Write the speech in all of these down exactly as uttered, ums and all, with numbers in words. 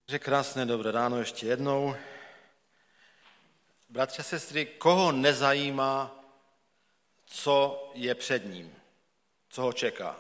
Takže krásné dobré ráno ještě jednou. Bratři a sestry, koho nezajímá, co je před ním, co ho čeká?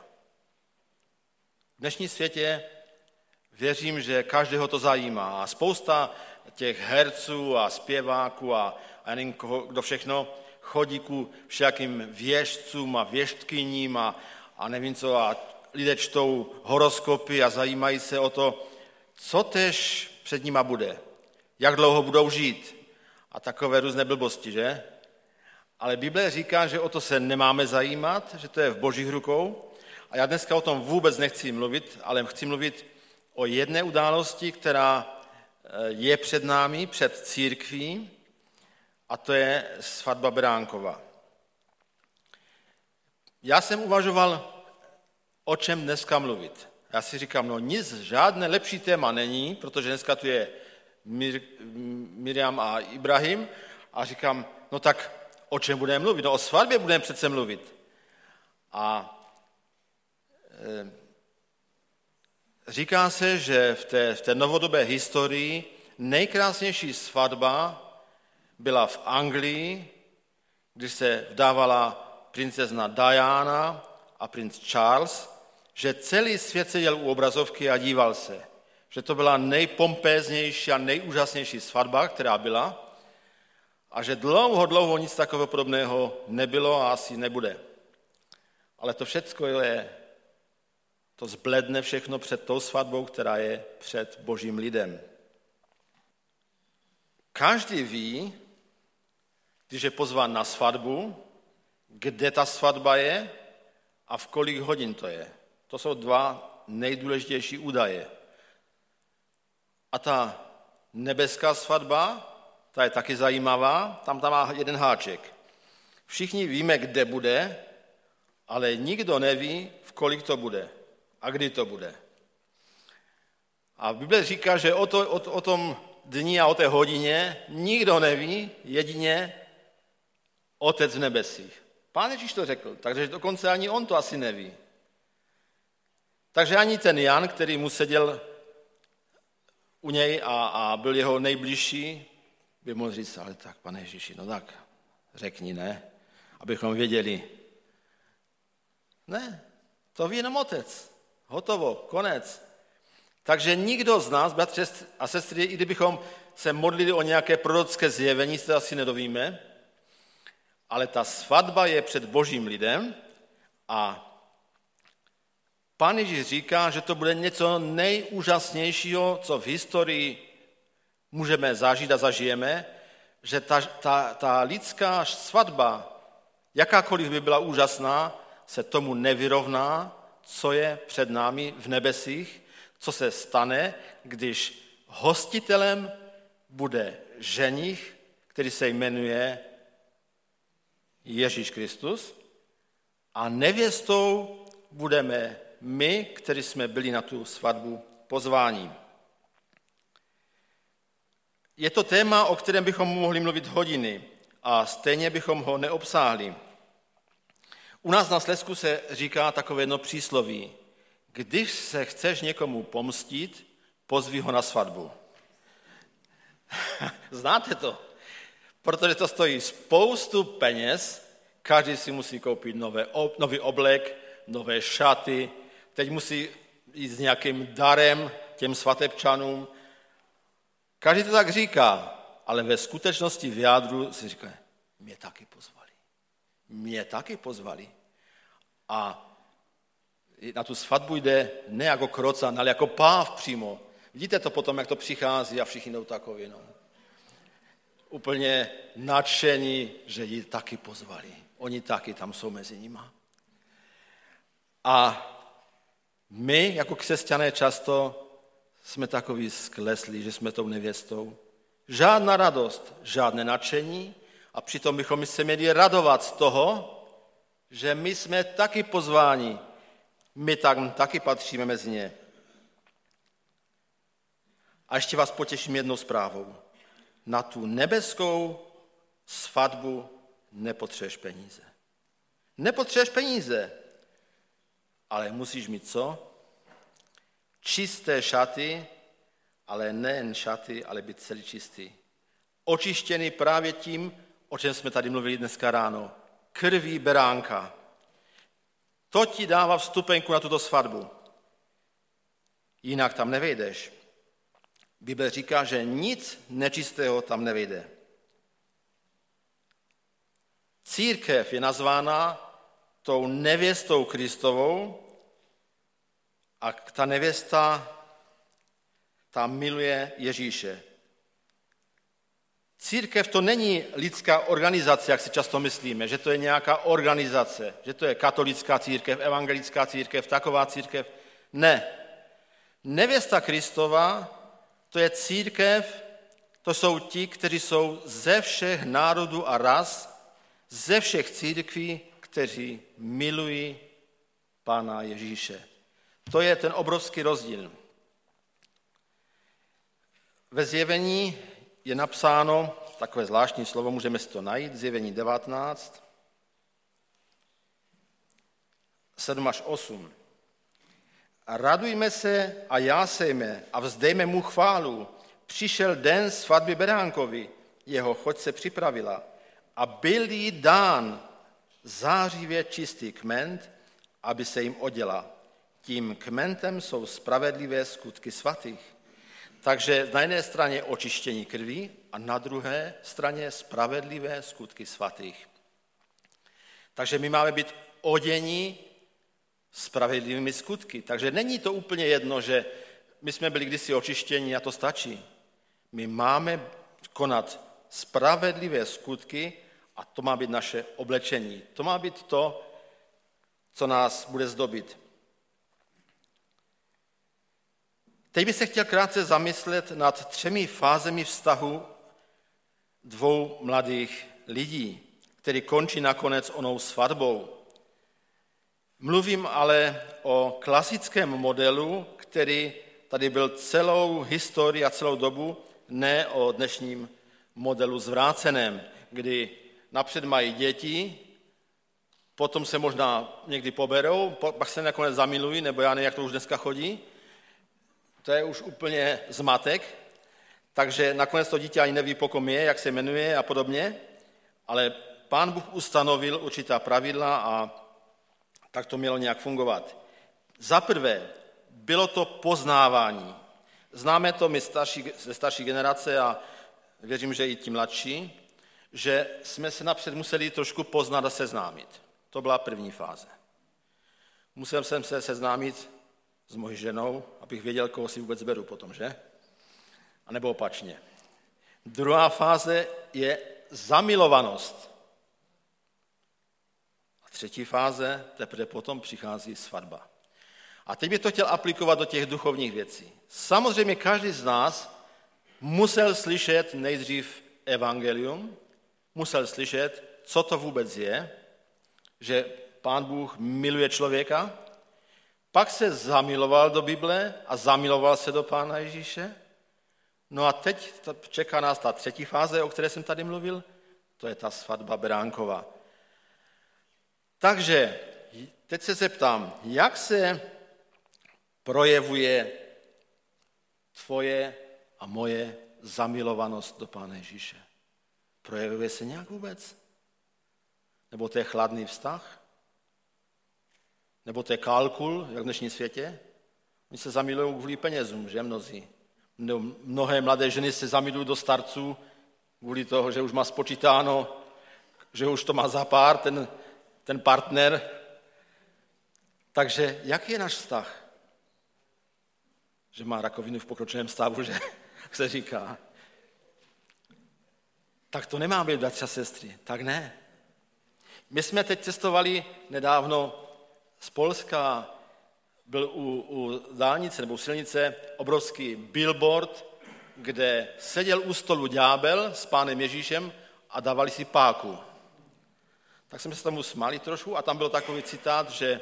V dnešní světě věřím, že každého to zajímá a spousta těch herců a zpěváků a, a nevím, koho, kdo všechno chodí ku všakým věštcům a věštkyním a, a nevím co a lidé čtou horoskopy a zajímají se o to, co tež před nima bude, jak dlouho budou žít a takové různé blbosti, že? Ale Bible říká, že o to se nemáme zajímat, že to je v Božích rukou a já dneska o tom vůbec nechci mluvit, ale chci mluvit o jedné události, která je před námi, před církví, a to je svatba Beránkova. Já jsem uvažoval, o čem dneska mluvit. Já si říkám, no nic, žádné lepší téma není, protože dneska tu je Mir, Miriam a Ibrahim a říkám, no tak o čem budeme mluvit? No o svatbě budeme přece mluvit. A e, říká se, že v té, v té novodobé historii nejkrásnější svatba byla v Anglii, když se vdávala princezna Diana a princ Charles, že celý svět seděl u obrazovky a díval se. Že to byla nejpompéznější a nejúžasnější svatba, která byla, a že dlouho, dlouho nic takového podobného nebylo a asi nebude. Ale to všecko je, to zbledne všechno před tou svatbou, která je před Božím lidem. Každý ví, když je pozván na svatbu, kde ta svatba je a v kolik hodin to je. To jsou dva nejdůležitější údaje. A ta nebeská svatba, ta je taky zajímavá, tam tam má jeden háček. Všichni víme, kde bude, ale nikdo neví, v kolik to bude a kdy to bude. A Bible říká, že o, to, o, o tom dni a o té hodině nikdo neví, jedině Otec v nebesích. Pán Ježíš to řekl, takže dokonce ani on to asi neví. Takže ani ten Jan, který mu seděl u něj a, a byl jeho nejbližší, by mohl říct, ale tak, Pane Ježíši, no tak, řekni, ne, abychom věděli. Ne, to ví jenom Otec. Hotovo, konec. Takže nikdo z nás, bratři a sestry, i kdybychom se modlili o nějaké prorocké zjevení, se asi nedovíme, ale ta svatba je před Božím lidem a Pán Ježíš říká, že to bude něco nejúžasnějšího, co v historii můžeme zažít a zažijeme, že ta, ta, ta lidská svatba, jakákoliv by byla úžasná, se tomu nevyrovná, co je před námi v nebesích, co se stane, když hostitelem bude ženich, který se jmenuje Ježíš Kristus, a nevěstou budeme my, kteří jsme byli na tu svatbu pozváni. Je to téma, o kterém bychom mohli mluvit hodiny a stejně bychom ho neobsáhli. U nás na Slezsku se říká takové jedno přísloví. Když se chceš někomu pomstit, pozvi ho na svatbu. Znáte to? Protože to stojí spoustu peněz, každý si musí koupit nové, nový oblek, nové šaty, teď musí jít s nějakým darem těm svatebčanům. Každý to tak říká, ale ve skutečnosti v jádru si říká, mě taky pozvali. Mě taky pozvali. A na tu svatbu jde ne jako krocan, ale jako páv přímo. Vidíte to potom, jak to přichází a všichni jdou takový, no. Úplně nadšení, že ji taky pozvali. Oni taky tam jsou mezi nima. A my jako křesťané často jsme takový skleslí, že jsme tou nevěstou. Žádná radost, žádné nadšení a přitom bychom se měli radovat z toho, že my jsme taky pozváni, my tam taky patříme mezi ně. A ještě vás potěším jednou zprávou. Na tu nebeskou svatbu nepotřebuješ peníze. Nepotřebuješ peníze, ale musíš mít co? Čisté šaty ale nejen šaty, ale být celý čistý. Očištěný právě tím, o čem jsme tady mluvili dneska ráno. Krví beránka. To ti dává vstupenku na tuto svatbu. Jinak tam nevejdeš. Bible říká, že nic nečistého tam nevejde. Církev je nazvána tou nevěstou Kristovou a ta nevěsta ta miluje Ježíše. Církev to není lidská organizace, jak si často myslíme, že to je nějaká organizace, že to je katolická církev, evangelická církev, taková církev. Ne. Nevěsta Kristova, to je církev, to jsou ti, kteří jsou ze všech národů a ras, ze všech církví, kteří milují Pána Ježíše. To je ten obrovský rozdíl. Ve Zjevení je napsáno, takové zvláštní slovo, můžeme si to najít, Zjevení devatenáct, sedm až osm. A radujme se a jásejme a vzdejme mu chválu. Přišel den svatby beránkovi, jeho choď se připravila a byl jí dán zářivě čistý kment, aby se jim oděla. Tím kmentem jsou spravedlivé skutky svatých. Takže na jedné straně očištění krví a na druhé straně spravedlivé skutky svatých. Takže my máme být odění spravedlivými skutky. Takže není to úplně jedno, že my jsme byli kdysi očištění a to stačí. My máme konat spravedlivé skutky a to má být naše oblečení. To má být to, co nás bude zdobit. Teď bych se chtěl krátce zamyslet nad třemi fázemi vztahu dvou mladých lidí, který končí nakonec onou svatbou. Mluvím ale o klasickém modelu, který tady byl celou historii a celou dobu, ne o dnešním modelu zvráceném, kdy napřed mají děti, potom se možná někdy poberou, pak se nakonec zamilují, nebo já nevím, jak to už dneska chodí. To je už úplně zmatek, takže nakonec to dítě ani neví, po kom je, jak se jmenuje a podobně, ale Pán Bůh ustanovil určitá pravidla a tak to mělo nějak fungovat. Za prvé, bylo to poznávání. Známe to my starší, ze starší generace a věřím, že i ti mladší, že jsme se napřed museli trošku poznat a seznámit. To byla první fáze. Musel jsem se seznámit s mojí ženou, abych věděl, koho si vůbec beru potom, že? A nebo opačně. Druhá fáze je zamilovanost. A třetí fáze, teprve potom přichází svatba. A teď bych to chtěl aplikovat do těch duchovních věcí. Samozřejmě každý z nás musel slyšet nejdřív evangelium, musel slyšet, co to vůbec je, že Pán Bůh miluje člověka, pak se zamiloval do Bible a zamiloval se do Pána Ježíše. No a teď čeká nás ta třetí fáze, o které jsem tady mluvil, to je ta svatba beránková. Takže teď se zeptám, jak se projevuje tvoje a moje zamilovanost do Pána Ježíše? Projevuje se nějak vůbec? Nebo to je chladný vztah? Nebo to je kalkul, jak v dnešním světě? Oni se zamilují kvůli penězům, že mnozí. Mnohé mladé ženy se zamilují do starců kvůli toho, že už má spočítáno, že už to má za pár, ten, ten partner. Takže jaký je náš vztah? Že má rakovinu v pokročilém stavu, že se říká. Tak to nemá být, bratři a sestry, tak ne. My jsme teď cestovali nedávno z Polska, byl u, u dálnice nebo u silnice obrovský billboard, kde seděl u stolu ďábel s Pánem Ježíšem a dávali si páku. Tak jsme se tomu smáli trošku a tam byl takový citát, že,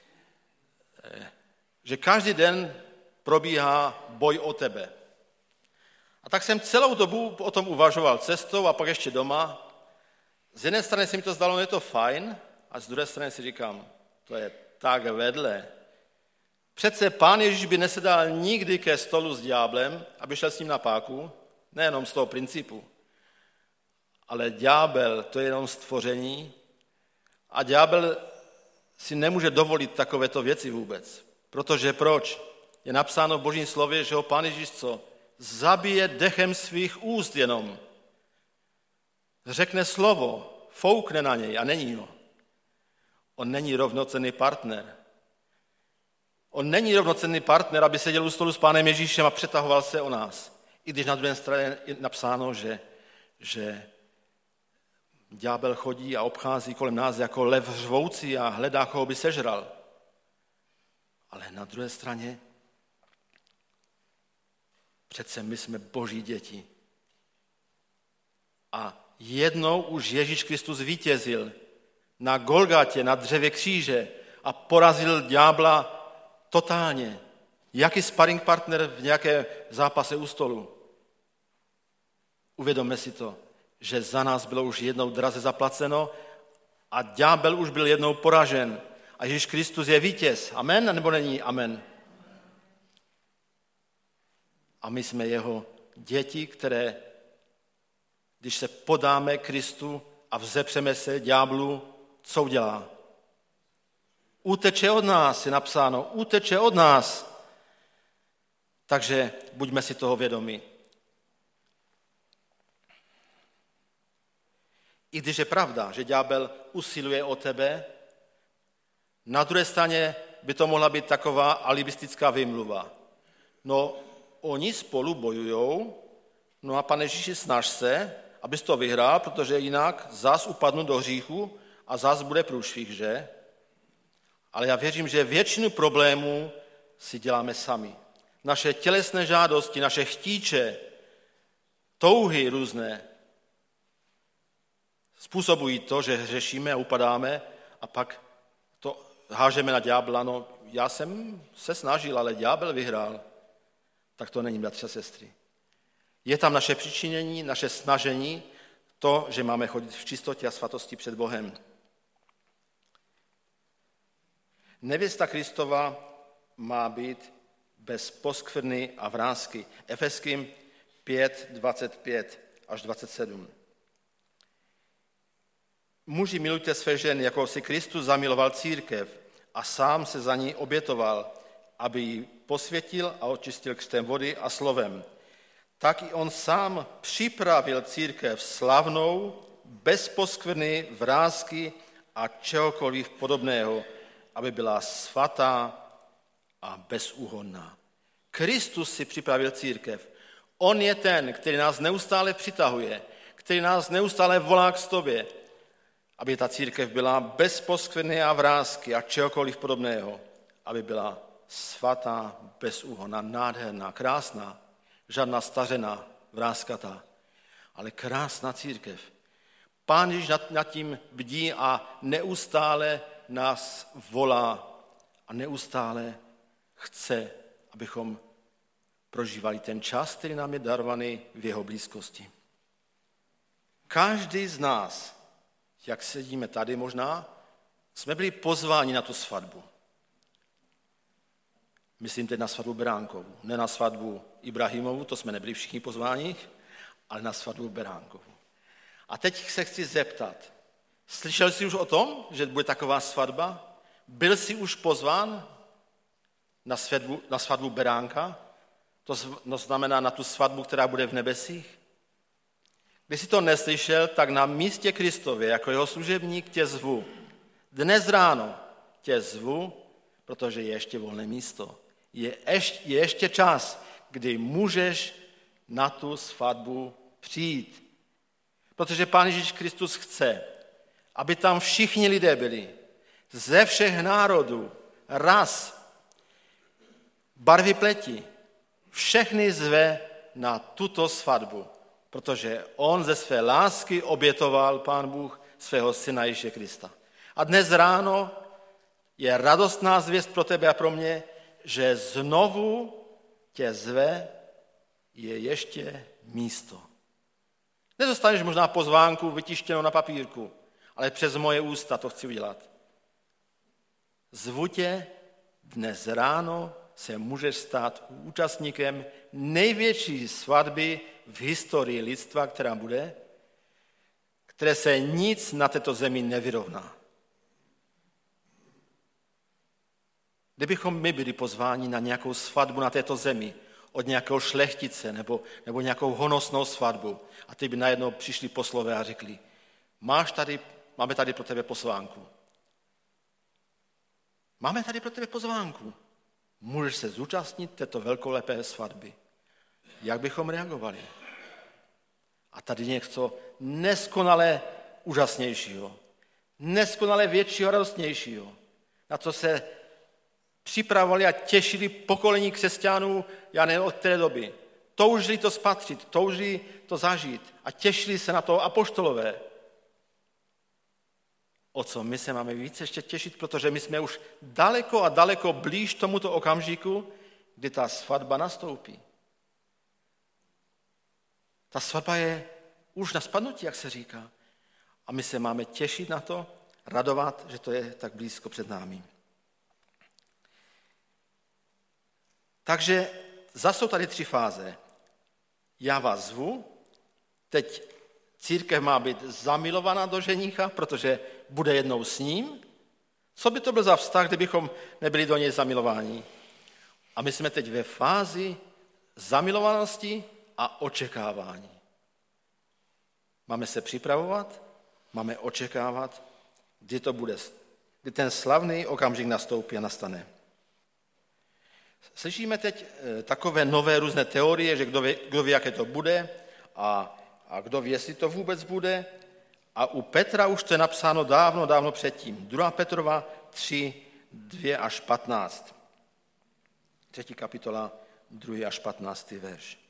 že každý den probíhá boj o tebe. A tak jsem celou dobu o tom uvažoval cestou a pak ještě doma. Z jedné strany se mi to zdalo, že je to fajn, a z druhé strany si říkám, to je tak vedle. Přece Pán Ježíš by nesedal nikdy ke stolu s ďáblem, aby šel s ním na páku, nejenom z toho principu, ale ďábel to je jenom stvoření a ďábel si nemůže dovolit takovéto věci vůbec. Protože proč? Je napsáno v Božím slově, že ho Pán Ježíš co? Zabije dechem svých úst jenom. Řekne slovo, foukne na něj a není ho. On není rovnocenný partner. On není rovnocenný partner, aby seděl u stolu s Pánem Ježíšem a přetahoval se o nás. I když na druhé straně je napsáno, že, že ďábel chodí a obchází kolem nás jako lev řvoucí a hledá, koho by sežral. Ale na druhé straně přece my jsme Boží děti. A jednou už Ježíš Kristus vítězil na Golgatě, na dřevě kříže a porazil ďábla totálně. Jaký sparring partner v nějaké zápase u stolu? Uvědomme si to, že za nás bylo už jednou draze zaplaceno a ďábel už byl jednou poražen. A Ježíš Kristus je vítěz. Amen, nebo není amen? A my jsme jeho děti, které, když se podáme Kristu a vzepřeme se ďáblu, co udělá? Uteče od nás, je napsáno, uteče od nás. Takže buďme si toho vědomi. I když je pravda, že ďábel usiluje o tebe, na druhé straně by to mohla být taková alibistická vymluva. No, oni spolu bojujou, no a Pane Ježíši, snaž se, abys to vyhrál, protože jinak zas upadnu do hříchu a zas bude průšvih, že? Ale já věřím, že většinu problémů si děláme sami. Naše tělesné žádosti, naše chtíče, touhy různé způsobují to, že hřešíme a upadáme a pak to hážeme na ďábla. No, já jsem se snažil, ale ďábel vyhrál. Tak to není, bratři a sestry. Je tam naše přičinění, naše snažení, to, že máme chodit v čistotě a svatosti před Bohem. Nevěsta Kristova má být bez poskvrny a vrásky. Efeským pět, dvacet pět až dvacet sedm. Muži, milujte své ženy, jako si Kristus zamiloval církev a sám se za ní obětoval, aby ji posvětil a očistil křtem vody a slovem. Tak i on sám připravil církev slavnou, bez poskvrny, vrásky a čehokoliv podobného, aby byla svatá a bezúhonná. Kristus si připravil církev. On je ten, který nás neustále přitahuje, který nás neustále volá k sobě, aby ta církev byla bez poskvrny a vrásky a čehokoliv podobného, aby byla svatá, bezúhonná, nádherná, krásná, žádná stařená, vráskatá, ale krásná církev. Pán Ježíš nad, nad tím bdí a neustále nás volá a neustále chce, abychom prožívali ten čas, který nám je darovaný v jeho blízkosti. Každý z nás, jak sedíme tady možná, jsme byli pozváni na tu svatbu. Myslím teď na svatbu Beránkovu, ne na svatbu Ibrahimovu, to jsme nebyli všichni pozváni, ale na svatbu Beránkovu. A teď se chci zeptat, slyšel jsi už o tom, že bude taková svatba? Byl jsi už pozván na svatbu, na svatbu Beránka? To znamená na tu svatbu, která bude v nebesích? Když jsi to neslyšel, tak na místě Kristově, jako jeho služebník, tě zvu. Dnes ráno tě zvu, protože je ještě volné místo. Je ještě, je ještě čas, kdy můžeš na tu svatbu přijít. Protože Pán Ježíš Kristus chce, aby tam všichni lidé byli, ze všech národů, ras, barvy pleti, všechny zve na tuto svatbu, protože on ze své lásky obětoval Pán Bůh svého syna Ježíše Krista. A dnes ráno je radostná zvěst pro tebe a pro mě, že znovu tě zve, je ještě místo. Nedostaneš možná pozvánku vytištěnou na papírku, ale přes moje ústa to chci udělat. Zvu tě dnes ráno se můžeš stát účastníkem největší svatby v historii lidstva, která bude, které se nic na této zemi nevyrovná. Kdybychom my byli pozváni na nějakou svatbu na této zemi, od nějakého šlechtice nebo, nebo nějakou honosnou svatbu, a ty by najednou přišli poslové a řekli, máš tady, máme tady pro tebe pozvánku. Máme tady pro tebe pozvánku. Můžeš se zúčastnit této velkolepé svatby. Jak bychom reagovali? A tady něco neskonale úžasnějšího, neskonale většího, radostnějšího, na co se připravovali a těšili pokolení křesťanů, já nevím, od té doby. Toužili to spatřit, toužili to zažít a těšili se na to apoštolové. O co my se máme více ještě těšit, protože my jsme už daleko a daleko blíž tomuto okamžiku, kdy ta svatba nastoupí. Ta svatba je už na spadnutí, jak se říká. A my se máme těšit na to, radovat, že to je tak blízko před námi. Takže zase jsou tady tři fáze. Já vás zvu, teď církev má být zamilovaná do ženicha, protože bude jednou s ním. Co by to byl za vztah, kdybychom nebyli do něj zamilováni? A my jsme teď ve fázi zamilovanosti a očekávání. Máme se připravovat, máme očekávat, kdy to bude, kdy ten slavný okamžik nastoupí a nastane. Slyšíme teď takové nové různé teorie, že kdo ví, kdo ví jaké to bude a, a kdo ví, jestli to vůbec bude. A u Petra už to je napsáno dávno, dávno předtím. druhá Petrova tři, dva až patnáct. Třetí kapitola, druhý až patnáctý verš.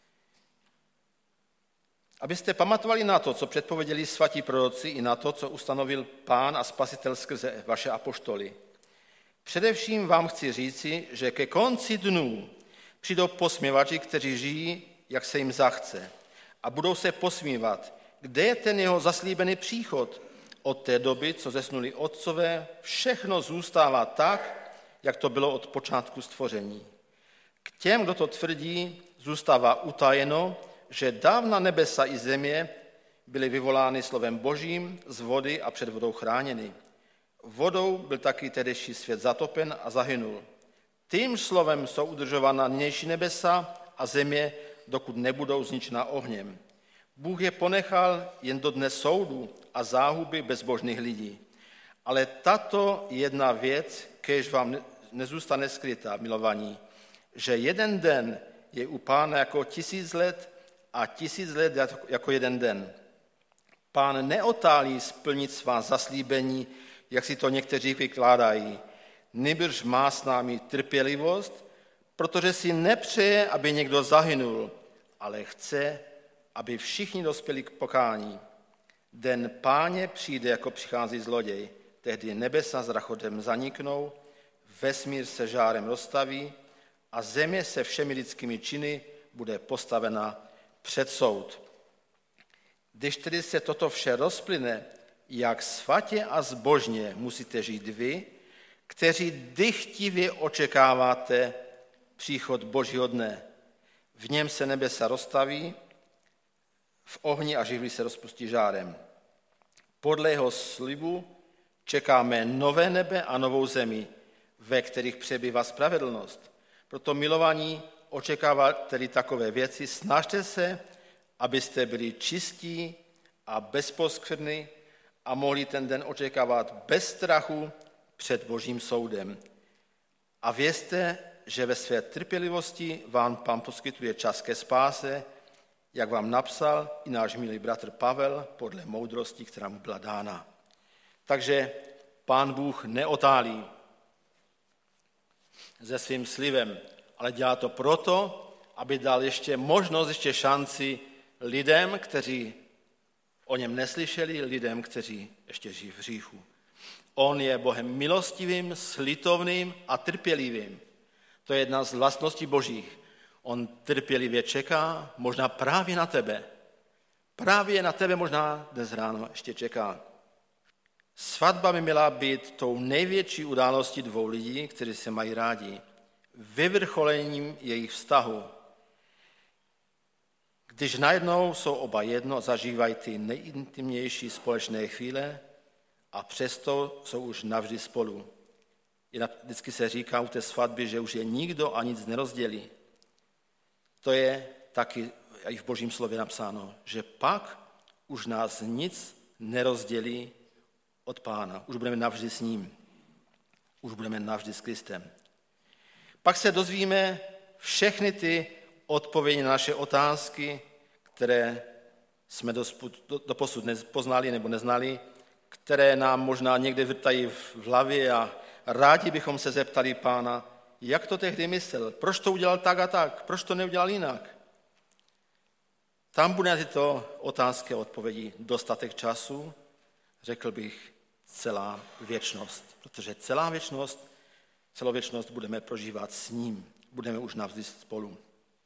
Abyste pamatovali na to, co předpověděli svatí proroci, i na to, co ustanovil Pán a Spasitel skrze vaše apoštoly. Především vám chci říci, že ke konci dnů přijdou posměvači, kteří žijí, jak se jim zachce, a budou se posmívat, kde je ten jeho zaslíbený příchod. Od té doby, co zesnuli otcové, všechno zůstává tak, jak to bylo od počátku stvoření. K těm, kdo to tvrdí, zůstává utajeno, že dávna nebesa i země byly vyvolány slovem Božím z vody a před vodou chráněny. Vodou byl taky tehdejší svět zatopen a zahynul. Tím slovem jsou udržována nynější nebesa a země, dokud nebudou zničena ohněm. Bůh je ponechal jen do dne soudu a záhuby bezbožných lidí. Ale tato jedna věc, kéž vám nezůstane skrytá, milovaní, že jeden den je u Pána jako tisíc let a tisíc let jako jeden den. Pán neotálí splnit svá zaslíbení, jak si to někteří vykládají. Nýbrž má s námi trpělivost, protože si nepřeje, aby někdo zahynul, ale chce, aby všichni dospěli k pokání. Den Páně přijde, jako přichází zloděj. Tehdy nebesa s rachotem zaniknou, vesmír se žárem rozstaví a země se všemi lidskými činy bude postavena před soud. Když tedy se toto vše rozplyne, jak svatě a zbožně musíte žít vy, kteří dychtivě očekáváte příchod Božího dne. V něm se nebesa rozstaví, v ohni a živly se rozpustí žárem. Podle jeho slibu čekáme nové nebe a novou zemi, ve kterých přebývá spravedlnost. Proto milovaní, očekáváte-li takové věci, snažte se, abyste byli čistí a bezposkvrní a mohli ten den očekávat bez strachu před Božím soudem. A vězte, že ve své trpělivosti vám Pán poskytuje čas ke spáse, jak vám napsal i náš milý bratr Pavel podle moudrosti, která mu byla dána. Takže Pán Bůh neotálí se svým slibem, ale dělá to proto, aby dal ještě možnost, ještě šanci lidem, kteří o něm neslyšeli, lidem, kteří ještě žijí v hříchu. On je Bohem milostivým, slitovným a trpělivým. To je jedna z vlastností Božích. On trpělivě čeká, možná právě na tebe. Právě na tebe možná dnes ráno ještě čeká. Svatba by měla být tou největší událostí dvou lidí, kteří se mají rádi, vyvrcholením jejich vztahu. Když najednou jsou oba jedno, zažívají ty nejintimnější společné chvíle a přesto jsou už navždy spolu. Vždycky se říká u té svatby, že už je nikdo a nic nerozdělí. To je taky i v Božím slově napsáno, že pak už nás nic nerozdělí od Pána. Už budeme navždy s ním. Už budeme navždy s Kristem. Pak se dozvíme všechny ty odpovědi na naše otázky, které jsme doposud nepoznali nebo neznali, které nám možná někde vrtají v hlavě a rádi bychom se zeptali Pána, jak to tehdy myslel, proč to udělal tak a tak, proč to neudělal jinak. Tam bude na tyto otázky a odpovědi dostatek času, řekl bych celá věčnost, protože celá věčnost, celou věčnost budeme prožívat s ním, budeme už navždy spolu.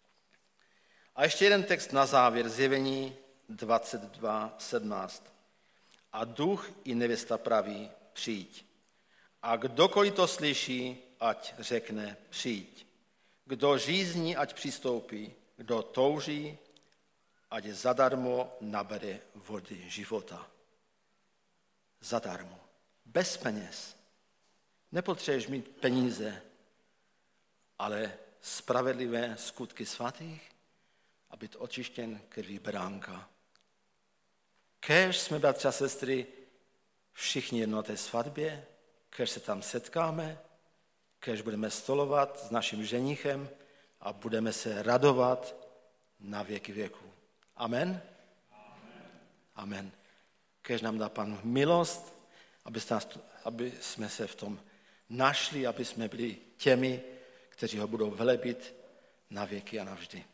A ještě jeden text na závěr, Zjevení dvacet dva sedmnáct. A duch i nevěsta praví, přijď. A kdokoliv to slyší, ať řekne, přijď. Kdo žízní, ať přistoupí. Kdo touží, ať zadarmo nabere vody života. Zadarmo. Bez peněz. Nepotřebuješ mít peníze, ale spravedlivé skutky svatých a být očištěn krví beránka. Kéž jsme, bratři a sestry, všichni jedno na té svatbě, kéž se tam setkáme, kéž budeme stolovat s naším ženichem a budeme se radovat na věky věku. Amen? Amen. Kéž nám dá Pán milost, aby, nás, aby jsme se v tom našli, aby jsme byli těmi, kteří ho budou velebit na věky a navždy.